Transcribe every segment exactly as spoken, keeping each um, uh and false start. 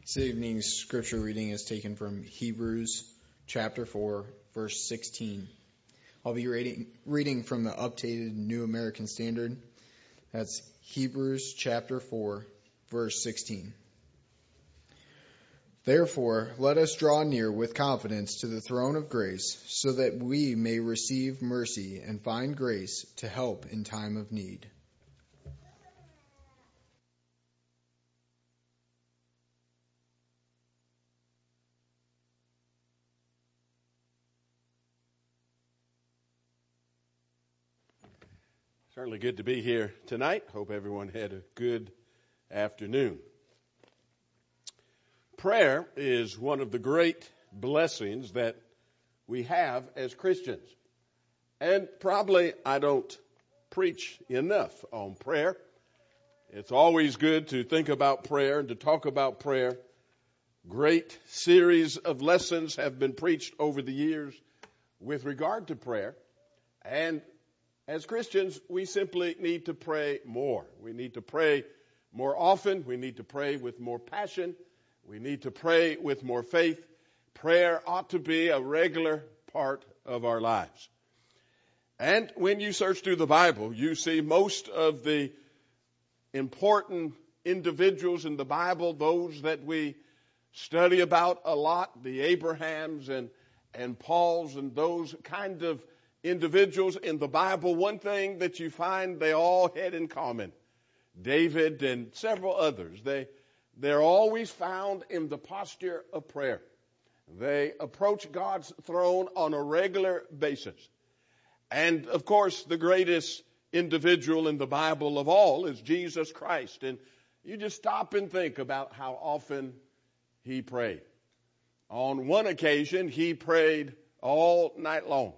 This evening's scripture reading is taken from Hebrews chapter four, verse sixteen. I'll be reading, reading from the updated New American Standard. That's Hebrews chapter four, verse sixteen. Therefore, let us draw near with confidence to the throne of grace, so that we may receive mercy and find grace to help in time of need. Certainly good to be here tonight. Hope everyone had a good afternoon. Prayer is one of the great blessings that we have as Christians. And probably I don't preach enough on prayer. It's always good to think about prayer and to talk about prayer. Great series of lessons have been preached over the years with regard to prayer. And as Christians, we simply need to pray more. We need to pray more often. We need to pray with more passion. We need to pray with more faith. Prayer ought to be a regular part of our lives. And when you search through the Bible, you see most of the important individuals in the Bible, those that we study about a lot, the Abrahams and, and Pauls and those kind of individuals in the Bible, one thing that you find they all had in common, David and several others, they, they're always found in the posture of prayer. They approach God's throne on a regular basis. And, of course, the greatest individual in the Bible of all is Jesus Christ. And you just stop and think about how often he prayed. On one occasion, he prayed all night long.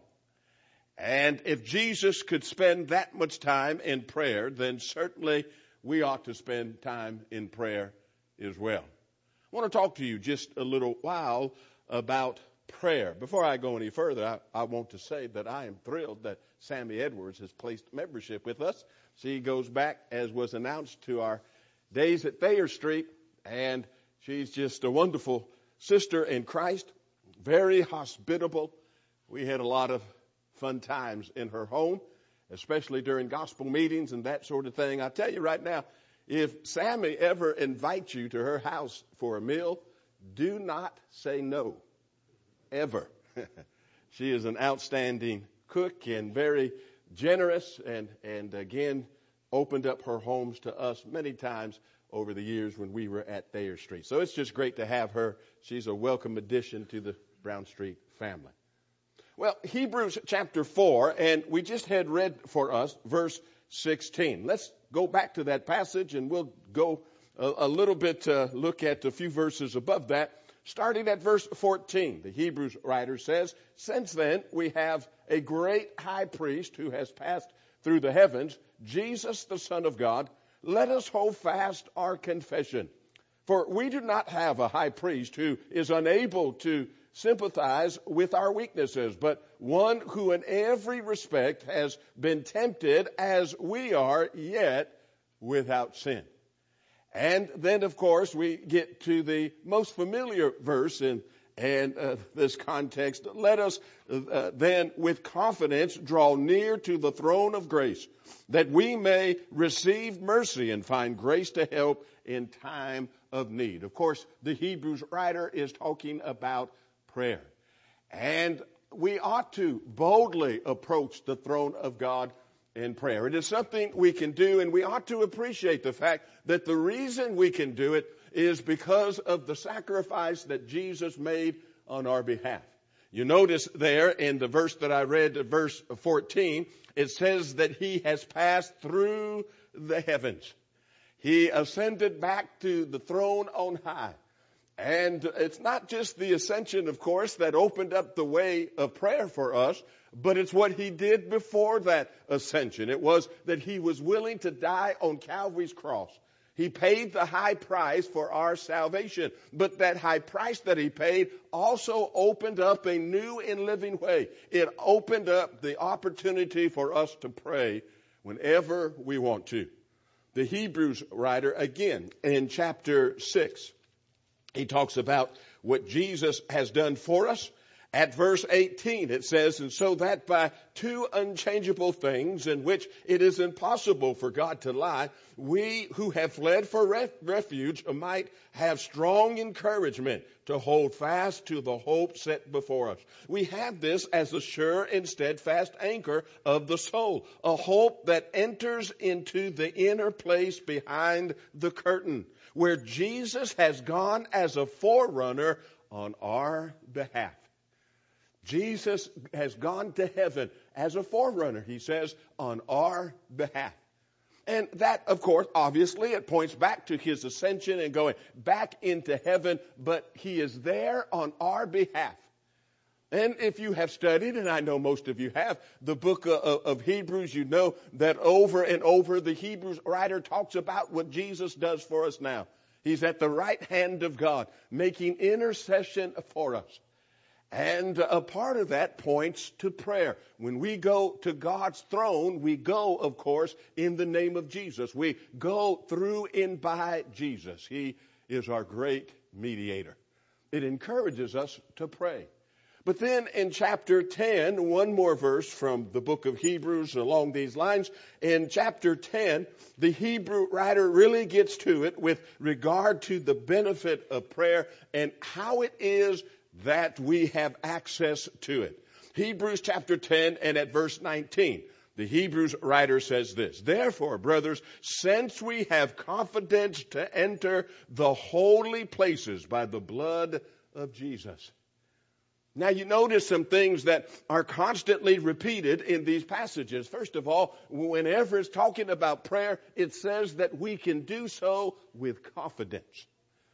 And if Jesus could spend that much time in prayer, then certainly we ought to spend time in prayer as well. I want to talk to you just a little while about prayer. Before I go any further, I, I want to say that I am thrilled that Sammy Edwards has placed membership with us. She goes back, as was announced, to our days at Thayer Street, and she's just a wonderful sister in Christ, very hospitable. We had a lot of fun times in her home, especially during gospel meetings and that sort of thing. I tell you right now, if Sammy ever invites you to her house for a meal, do not say no, ever. She is an outstanding cook and very generous, and, and again, opened up her homes to us many times over the years when we were at Thayer Street. So it's just great to have her. She's a welcome addition to the Brown Street family. Well, Hebrews chapter four, and we just had read for us verse sixteen. Let's go back to that passage, and we'll go a, a little bit to look at a few verses above that. Starting at verse fourteen, the Hebrews writer says, "Since then we have a great high priest who has passed through the heavens, Jesus the Son of God. Let us hold fast our confession. For we do not have a high priest who is unable to sympathize with our weaknesses, but one who in every respect has been tempted as we are, yet without sin." And then, of course, we get to the most familiar verse in and uh, this context. "Let us uh, then with confidence draw near to the throne of grace, that we may receive mercy and find grace to help in time of need." Of course, the Hebrews writer is talking about prayer. And we ought to boldly approach the throne of God in prayer. It is something we can do, and we ought to appreciate the fact that the reason we can do it is because of the sacrifice that Jesus made on our behalf. You notice there in the verse that I read, verse fourteen, it says that he has passed through the heavens. He ascended back to the throne on high. And it's not just the ascension, of course, that opened up the way of prayer for us, but it's what he did before that ascension. It was that he was willing to die on Calvary's cross. He paid the high price for our salvation. But that high price that he paid also opened up a new and living way. It opened up the opportunity for us to pray whenever we want to. The Hebrews writer, again, in chapter six, he talks about what Jesus has done for us. At verse eighteen, it says, and so that by two unchangeable things in which it is impossible for God to lie, we who have fled for ref- refuge might have strong encouragement to hold fast to the hope set before us. We have this as a sure and steadfast anchor of the soul, a hope that enters into the inner place behind the curtain, where Jesus has gone as a forerunner on our behalf. Jesus has gone to heaven as a forerunner, he says, on our behalf. And that, of course, obviously, it points back to his ascension and going back into heaven, but he is there on our behalf. And if you have studied, and I know most of you have, the book of, of Hebrews, you know that over and over the Hebrews writer talks about what Jesus does for us now. He's at the right hand of God, making intercession for us. And a part of that points to prayer. When we go to God's throne, we go, of course, in the name of Jesus. We go through and by Jesus. He is our great mediator. It encourages us to pray. But then in chapter ten, one more verse from the book of Hebrews along these lines. In chapter ten, the Hebrew writer really gets to it with regard to the benefit of prayer and how it is that we have access to it. Hebrews chapter ten and at verse nineteen, the Hebrews writer says this, therefore, brothers, since we have confidence to enter the holy places by the blood of Jesus. Now you notice some things that are constantly repeated in these passages. First of all, whenever it's talking about prayer, it says that we can do so with confidence.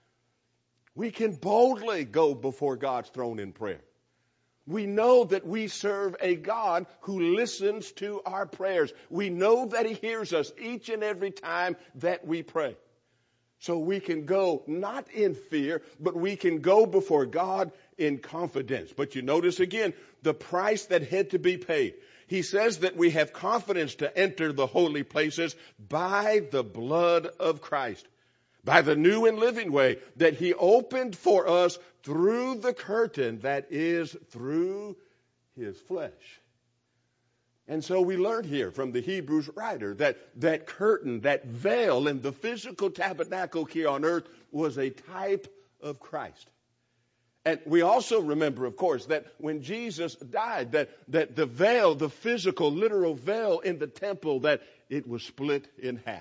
We can boldly go before God's throne in prayer. We know that we serve a God who listens to our prayers. We know that he hears us each and every time that we pray. So we can go not in fear, but we can go before God in confidence. But you notice again, the price that had to be paid. He says that we have confidence to enter the holy places by the blood of Christ. By the new and living way that he opened for us through the curtain that is through his flesh. And so we learned here from the Hebrews writer that that curtain, that veil in the physical tabernacle here on earth was a type of Christ. And we also remember, of course, that when Jesus died, that, that the veil, the physical, literal veil in the temple, that it was split in half.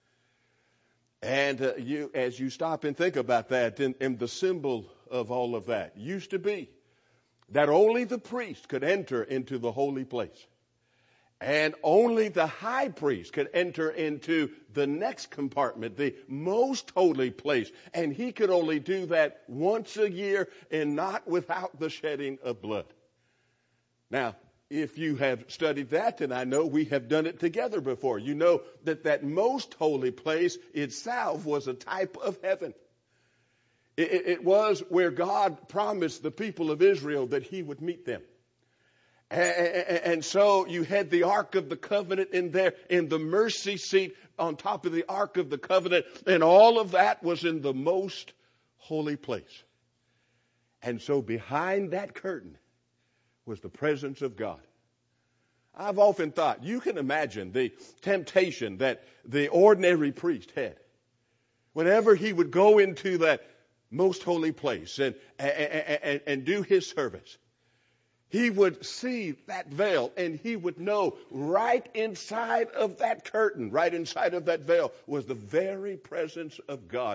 And uh, you, as you stop and think about that, and, and the symbol of all of that used to be that only the priest could enter into the holy place. And only the high priest could enter into the next compartment, the most holy place. And he could only do that once a year and not without the shedding of blood. Now, if you have studied that, and I know we have done it together before, you know that that most holy place itself was a type of heaven. It, it, it was where God promised the people of Israel that he would meet them. And, and, and so you had the Ark of the Covenant in there, in the mercy seat on top of the Ark of the Covenant, and all of that was in the most holy place. And so behind that curtain was the presence of God. I've often thought, you can imagine the temptation that the ordinary priest had. Whenever he would go into that most holy place and, and, and, and do his service, he would see that veil and he would know right inside of that curtain, right inside of that veil was the very presence of God.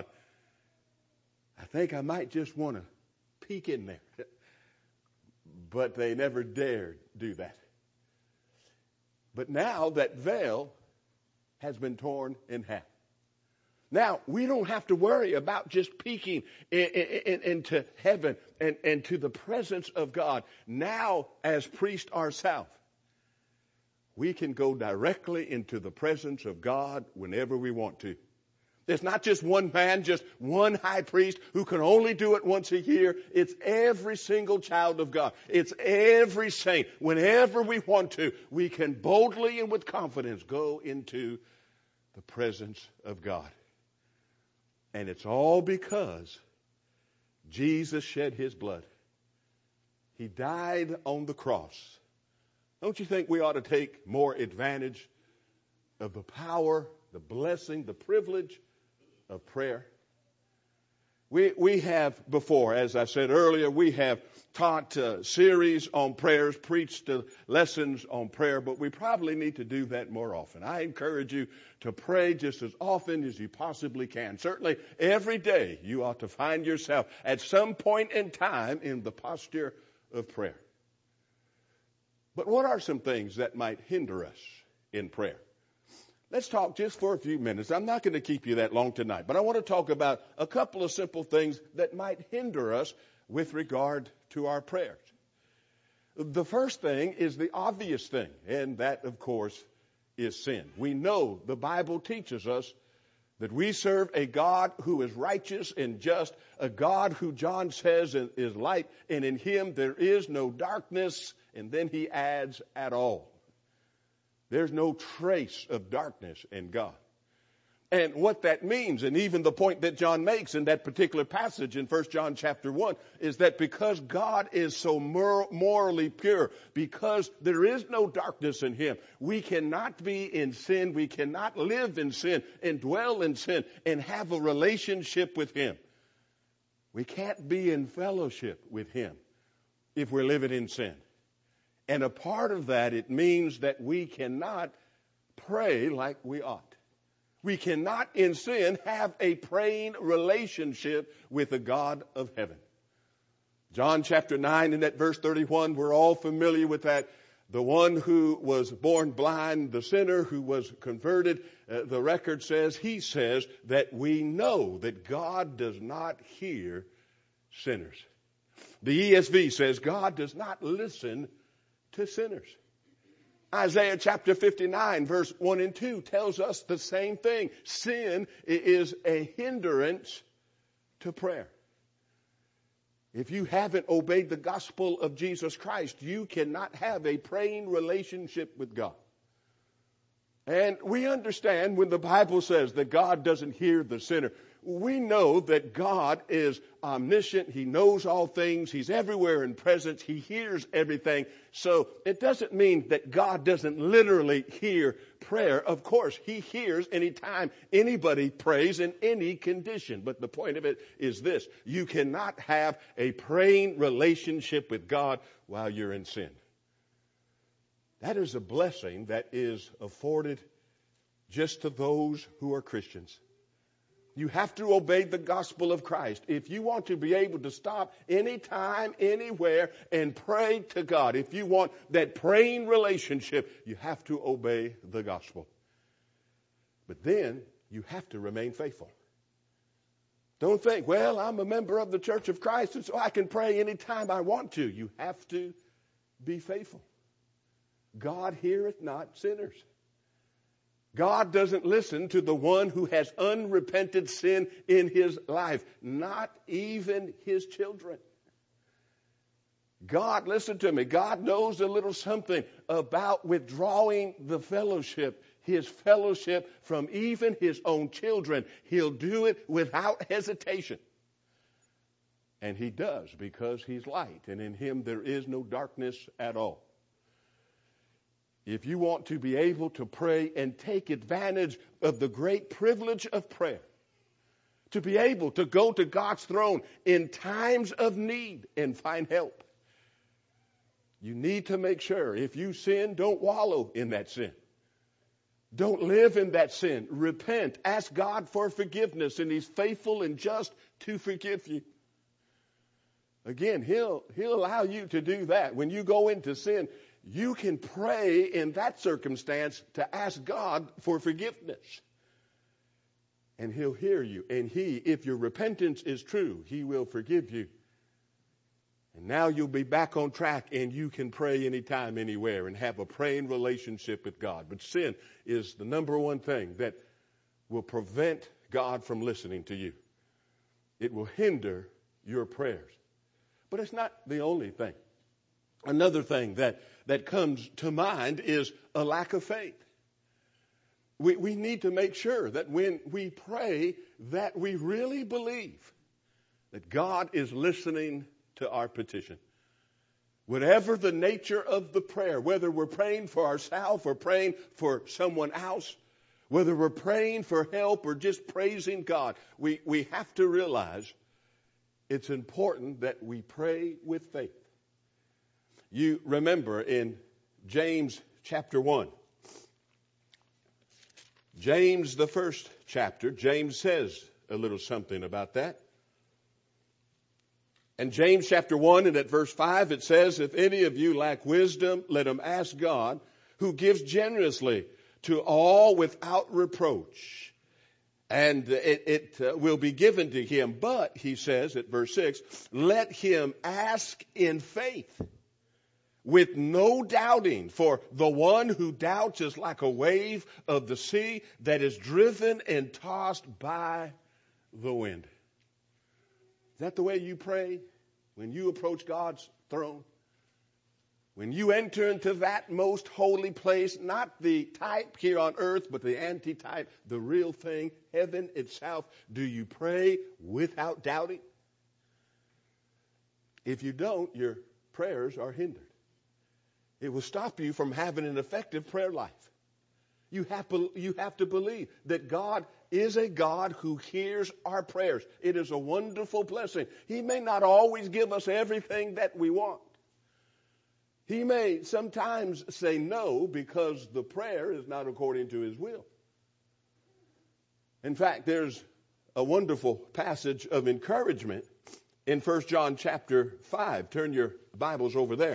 I think I might just want to peek in there. But they never dared do that. But now that veil has been torn in half. Now, we don't have to worry about just peeking in, in, in, into heaven and, and to the presence of God. Now, as priests ourselves, we can go directly into the presence of God whenever we want to. There's not just one man, just one high priest who can only do it once a year. It's every single child of God. It's every saint. Whenever we want to, we can boldly and with confidence go into the presence of God. And it's all because Jesus shed his blood. He died on the cross. Don't you think we ought to take more advantage of the power, the blessing, the privilege of prayer? We we have before, as I said earlier, we have taught a series on prayers, preached uh, lessons on prayer, but we probably need to do that more often. I encourage you to pray just as often as you possibly can. Certainly every day you ought to find yourself at some point in time in the posture of prayer. But what are some things that might hinder us in prayer? Let's talk just for a few minutes. I'm not going to keep you that long tonight, but I want to talk about a couple of simple things that might hinder us with regard to our prayers. The first thing is the obvious thing, and that, of course, is sin. We know the Bible teaches us that we serve a God who is righteous and just, a God who John says is light, and in him there is no darkness, and then he adds, at all. There's no trace of darkness in God. And what that means, and even the point that John makes in that particular passage in First John chapter one, is that because God is so mor- morally pure, because there is no darkness in him, we cannot be in sin, we cannot live in sin and dwell in sin and have a relationship with him. We can't be in fellowship with him if we're living in sin. And a part of that, it means that we cannot pray like we ought. We cannot, in sin, have a praying relationship with the God of heaven. John chapter nine and at verse thirty-one, we're all familiar with that. The one who was born blind, the sinner who was converted, uh, the record says, he says that we know that God does not hear sinners. The E S V says God does not listen to sinners. Isaiah chapter fifty-nine verse one and two tells us the same thing. Sin is a hindrance to prayer. If you haven't obeyed the gospel of Jesus Christ, you cannot have a praying relationship with God. And we understand when the Bible says that God doesn't hear the sinner, we know that God is omniscient. He knows all things. He's everywhere in presence. He hears everything. So it doesn't mean that God doesn't literally hear prayer. Of course, he hears anytime anybody prays in any condition. But the point of it is this. You cannot have a praying relationship with God while you're in sin. That is a blessing that is afforded just to those who are Christians. You have to obey the gospel of Christ. If you want to be able to stop anytime, anywhere, and pray to God, if you want that praying relationship, you have to obey the gospel. But then you have to remain faithful. Don't think, well, I'm a member of the Church of Christ, and so I can pray anytime I want to. You have to be faithful. God heareth not sinners. God doesn't listen to the one who has unrepented sin in his life, not even his children. God, listen to me, God knows a little something about withdrawing the fellowship, his fellowship from even his own children. He'll do it without hesitation. And he does because he's light, and in him there is no darkness at all. If you want to be able to pray and take advantage of the great privilege of prayer, to be able to go to God's throne in times of need and find help, you need to make sure if you sin, don't wallow in that sin. Don't live in that sin. Repent. Ask God for forgiveness, and he's faithful and just to forgive you. Again, he'll, he'll allow you to do that. When you go into sin, you can pray in that circumstance to ask God for forgiveness. And he'll hear you. And he, if your repentance is true, he will forgive you. And now you'll be back on track, and you can pray anytime, anywhere, and have a praying relationship with God. But sin is the number one thing that will prevent God from listening to you. It will hinder your prayers. But it's not the only thing. Another thing that, that comes to mind is a lack of faith. We, we need to make sure that when we pray that we really believe that God is listening to our petition. Whatever the nature of the prayer, whether we're praying for ourselves or praying for someone else, whether we're praying for help or just praising God, we, we have to realize it's important that we pray with faith. You remember in James chapter one, James, the first chapter, James says a little something about that. In James chapter one and at verse five, it says, if any of you lack wisdom, let him ask God, who gives generously to all without reproach. And it, it uh, will be given to him. But, he says at verse six, let him ask in faith, with no doubting. For the one who doubts is like a wave of the sea that is driven and tossed by the wind. Is that the way you pray when you approach God's throne? When you enter into that most holy place, not the type here on earth, but the antitype, the real thing, heaven itself, do you pray without doubting? If you don't, your prayers are hindered. It will stop you from having an effective prayer life. You have, you have to believe that God is a God who hears our prayers. It is a wonderful blessing. He may not always give us everything that we want. He may sometimes say no because the prayer is not according to his will. In fact, there's a wonderful passage of encouragement in First John chapter five. Turn your Bibles over there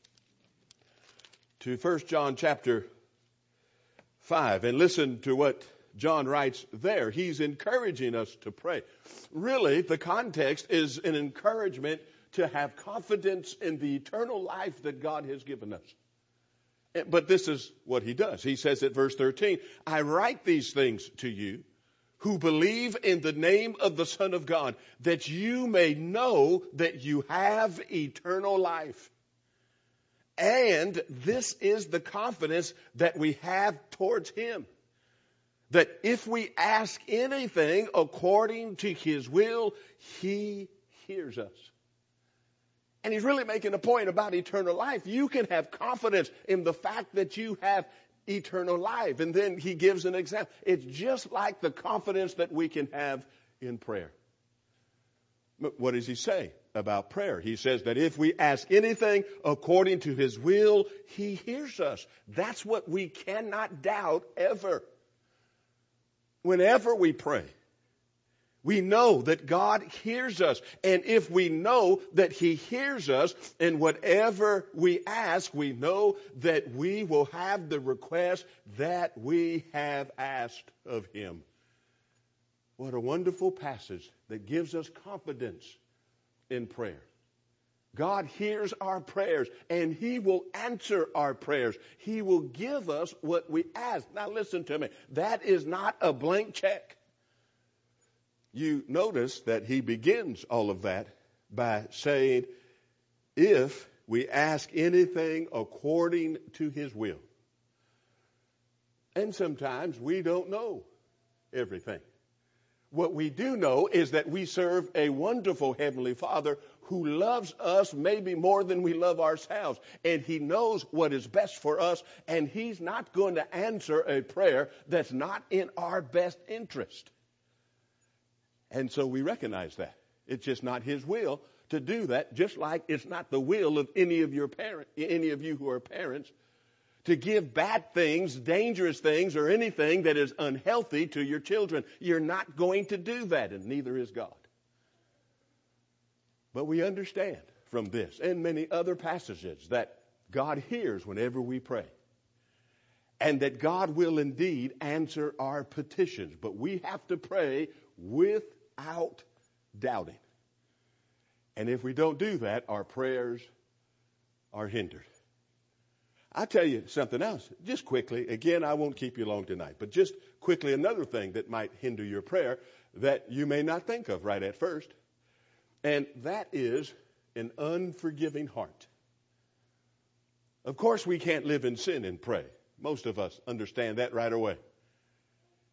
to First John chapter five and listen to what John writes there. He's encouraging us to pray. Really, the context is an encouragement to have confidence in the eternal life that God has given us. But this is what he does. He says at verse thirteen, I write these things to you who believe in the name of the Son of God, that you may know that you have eternal life. And this is the confidence that we have towards him, that if we ask anything according to his will, he hears us. And he's really making a point about eternal life. You can have confidence in the fact that you have eternal life. And then he gives an example. It's just like the confidence that we can have in prayer. What does he say about prayer? He says that if we ask anything according to his will, he hears us. That's what we cannot doubt ever. Whenever we pray, we know that God hears us. And if we know that he hears us, and whatever we ask, we know that we will have the request that we have asked of him. What a wonderful passage that gives us confidence in prayer. God hears our prayers, and he will answer our prayers. He will give us what we ask. Now listen to me. That is not a blank check. You notice that he begins all of that by saying, if we ask anything according to his will. And sometimes we don't know everything. What we do know is that we serve a wonderful Heavenly Father who loves us maybe more than we love ourselves. And he knows what is best for us, and he's not going to answer a prayer that's not in our best interest. And so we recognize that. It's just not his will to do that, just like it's not the will of any of your parent, any of you who are parents, to give bad things, dangerous things, or anything that is unhealthy to your children. You're not going to do that, and neither is God. But we understand from this and many other passages that God hears whenever we pray, and that God will indeed answer our petitions. But we have to pray without doubting. And if we don't do that, our prayers are hindered. I'll tell you something else, just quickly. Again, I won't keep you long tonight, but just quickly, another thing that might hinder your prayer that you may not think of right at first, and that is an unforgiving heart. Of course, we can't live in sin and pray. Most of us understand that right away.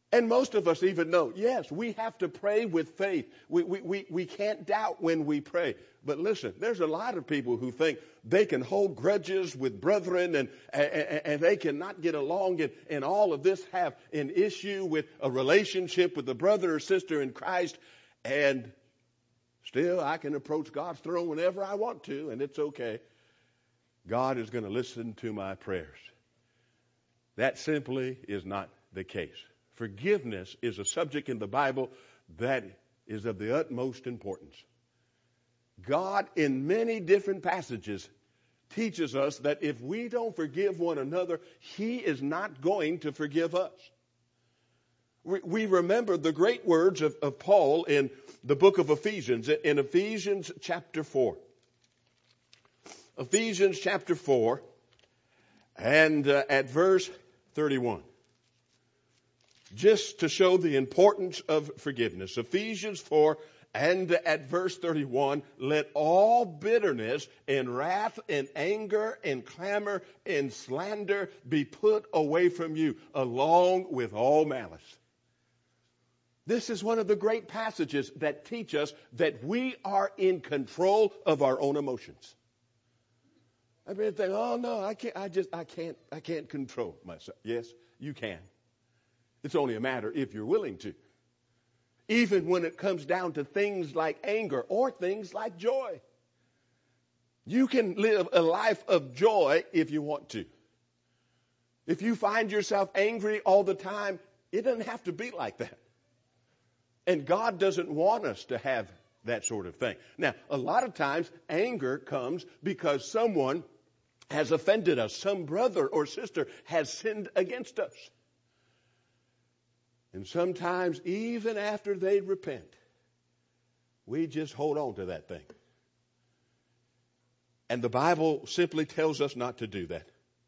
And most of us even know, yes, we have to pray with faith. We, we, we, we can't doubt when we pray. But listen, there's a lot of people who think they can hold grudges with brethren and, and, and they cannot get along and, and all of this have an issue with a relationship with a brother or sister in Christ. And still, I can approach God's throne whenever I want to, and it's okay. God is going to listen to my prayers. That simply is not the case. Forgiveness is a subject in the Bible that is of the utmost importance. God, in many different passages, teaches us that if we don't forgive one another, He is not going to forgive us. We, we remember the great words of, of Paul in the book of Ephesians, in Ephesians chapter four. Ephesians chapter four, and uh, at verse thirty-one. Just to show the importance of forgiveness. Ephesians four and at verse thirty-one, let all bitterness and wrath and anger and clamor and slander be put away from you, along with all malice. This is one of the great passages that teach us that we are in control of our own emotions. I mean, think, oh no, I can't. I just, I can't, I can't control myself. Yes, you can. It's only a matter if you're willing to. Even when it comes down to things like anger or things like joy. You can live a life of joy if you want to. If you find yourself angry all the time, it doesn't have to be like that. And God doesn't want us to have that sort of thing. Now, a lot of times anger comes because someone has offended us. Some brother or sister has sinned against us. And sometimes, even after they repent, we just hold on to that thing. And the Bible simply tells us not to do that.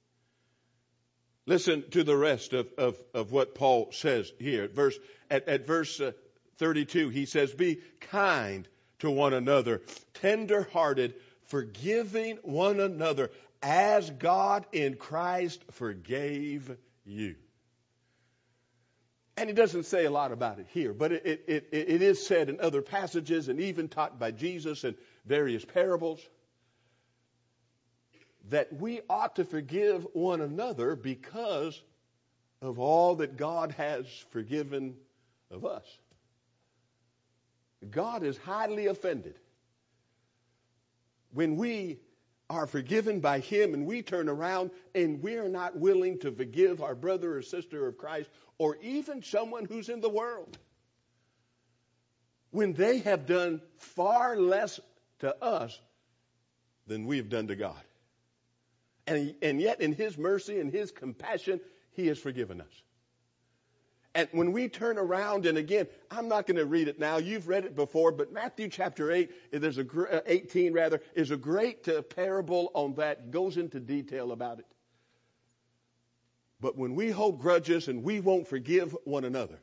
Listen to the rest of, of, of what Paul says here. At verse, at, at verse uh, thirty-two, he says, be kind to one another, tender-hearted, forgiving one another, as God in Christ forgave you. And he doesn't say a lot about it here, but it, it, it, it is said in other passages and even taught by Jesus in various parables that we ought to forgive one another because of all that God has forgiven of us. God is highly offended when we are forgiven by Him and we turn around and we're not willing to forgive our brother or sister of Christ or even someone who's in the world when they have done far less to us than we have done to God. And, and yet in His mercy and His compassion, He has forgiven us. And when we turn around, and again, I'm not going to read it now. You've read it before, but Matthew chapter eight, there's a eighteen rather, is a great uh, parable on that. It goes into detail about it. But when we hold grudges and we won't forgive one another,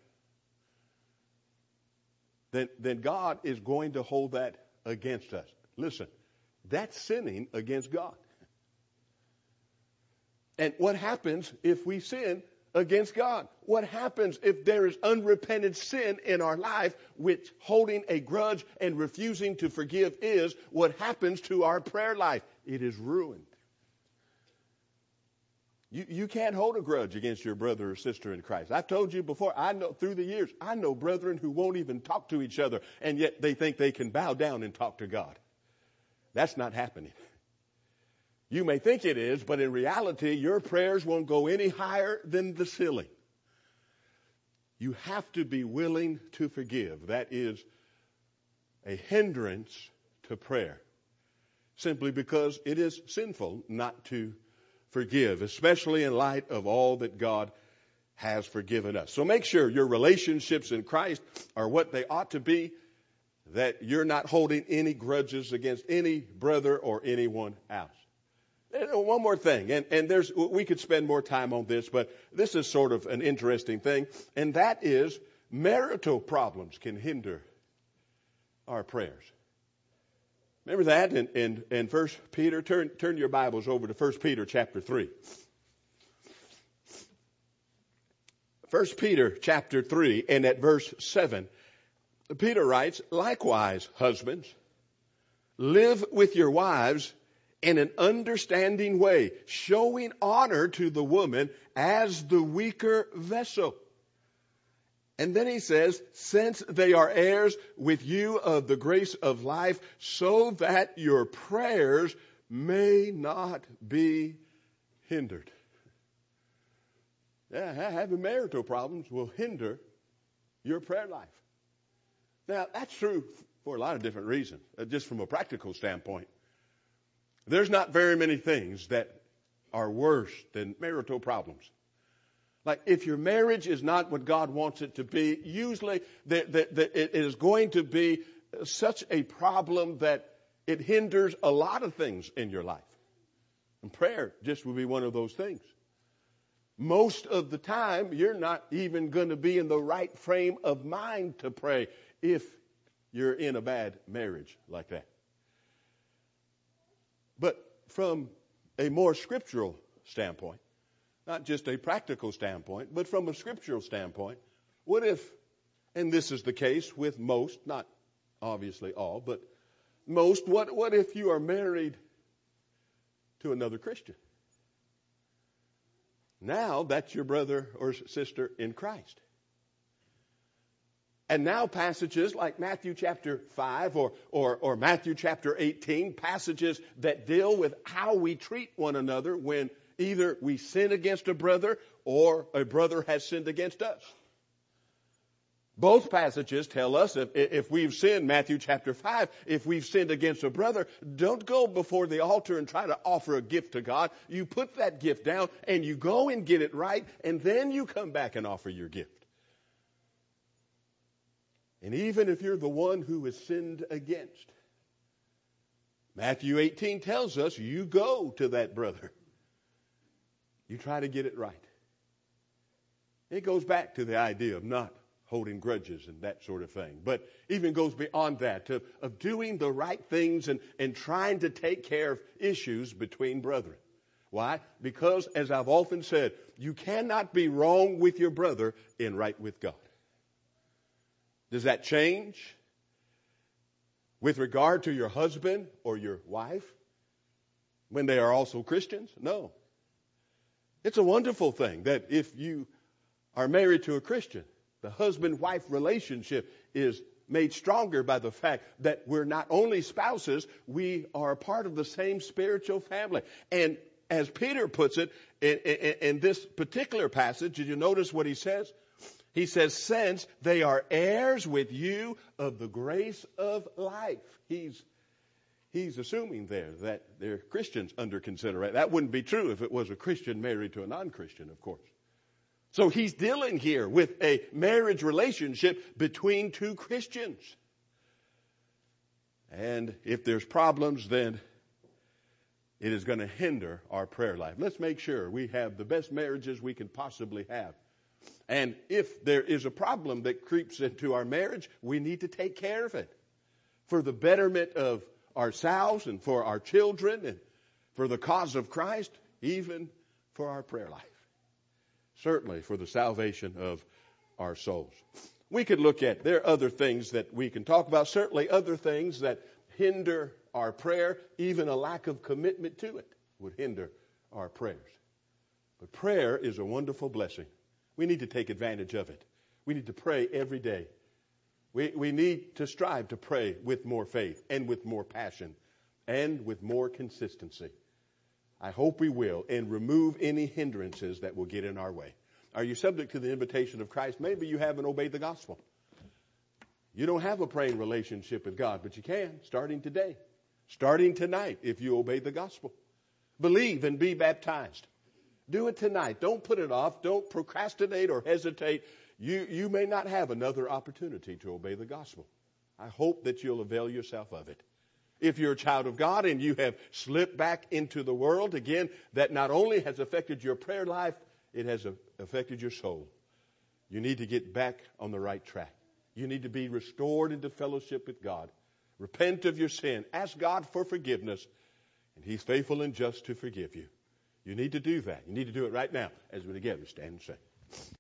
then, then God is going to hold that against us. Listen, that's sinning against God. And what happens if we sin against God? What happens if there is unrepented sin in our life, which holding a grudge and refusing to forgive is? What happens to our prayer life? It is ruined. You, you can't hold a grudge against your brother or sister in Christ. I've told you before, I know through the years, I know brethren who won't even talk to each other, and yet they think they can bow down and talk to God. That's not happening. You may think it is, but in reality, your prayers won't go any higher than the ceiling. You have to be willing to forgive. That is a hindrance to prayer, simply because it is sinful not to forgive, especially in light of all that God has forgiven us. So make sure your relationships in Christ are what they ought to be, that you're not holding any grudges against any brother or anyone else. And one more thing, and, and there's we could spend more time on this, but this is sort of an interesting thing, and that is marital problems can hinder our prayers. Remember that in, in, in First Peter? Turn, turn your Bibles over to First Peter chapter three. First Peter chapter three and at verse seven, Peter writes, likewise, husbands, live with your wives in an understanding way, showing honor to the woman as the weaker vessel. And then he says, since they are heirs with you of the grace of life, so that your prayers may not be hindered. Yeah, having marital problems will hinder your prayer life. Now, that's true for a lot of different reasons, uh, just from a practical standpoint. There's not very many things that are worse than marital problems. Like if your marriage is not what God wants it to be, usually the, the, the, it is going to be such a problem that it hinders a lot of things in your life. And prayer just will be one of those things. Most of the time, you're not even going to be in the right frame of mind to pray if you're in a bad marriage like that. But from a more scriptural standpoint, not just a practical standpoint, but from a scriptural standpoint, what if, and this is the case with most, not obviously all, but most, what, what if you are married to another Christian? Now that's your brother or sister in Christ. And now passages like Matthew chapter five or, or, or Matthew chapter eighteen, passages that deal with how we treat one another when either we sin against a brother or a brother has sinned against us. Both passages tell us if, if we've sinned, Matthew chapter five, if we've sinned against a brother, don't go before the altar and try to offer a gift to God. You put that gift down and you go and get it right, and then you come back and offer your gift. And even if you're the one who is sinned against, Matthew eighteen tells us you go to that brother. You try to get it right. It goes back to the idea of not holding grudges and that sort of thing. But even goes beyond that, to, of doing the right things and, and trying to take care of issues between brethren. Why? Because, as I've often said, you cannot be wrong with your brother and right with God. Does that change with regard to your husband or your wife when they are also Christians? No. It's a wonderful thing that if you are married to a Christian, the husband-wife relationship is made stronger by the fact that we're not only spouses, we are a part of the same spiritual family. And as Peter puts it in, in, in this particular passage, did you notice what he says? He says, since they are heirs with you of the grace of life. He's, he's assuming there that they're Christians under consideration. That wouldn't be true if it was a Christian married to a non-Christian, of course. So he's dealing here with a marriage relationship between two Christians. And if there's problems, then it is going to hinder our prayer life. Let's make sure we have the best marriages we can possibly have. And if there is a problem that creeps into our marriage, we need to take care of it for the betterment of ourselves and for our children and for the cause of Christ, even for our prayer life. Certainly for the salvation of our souls. We could look at, there are other things that we can talk about, certainly other things that hinder our prayer, even a lack of commitment to it would hinder our prayers. But prayer is a wonderful blessing. We need to take advantage of it. We need to pray every day. We, we need to strive to pray with more faith and with more passion and with more consistency. I hope we will, and remove any hindrances that will get in our way. Are you subject to the invitation of Christ? Maybe you haven't obeyed the gospel. You don't have a praying relationship with God, but you can, starting today. Starting tonight, if you obey the gospel. Believe and be baptized. Do it tonight. Don't put it off. Don't procrastinate or hesitate. You, you may not have another opportunity to obey the gospel. I hope that you'll avail yourself of it. If you're a child of God and you have slipped back into the world, again, that not only has affected your prayer life, it has affected your soul. You need to get back on the right track. You need to be restored into fellowship with God. Repent of your sin. Ask God for forgiveness. And He's faithful and just to forgive you. You need to do that. You need to do it right now as we together stand and sing.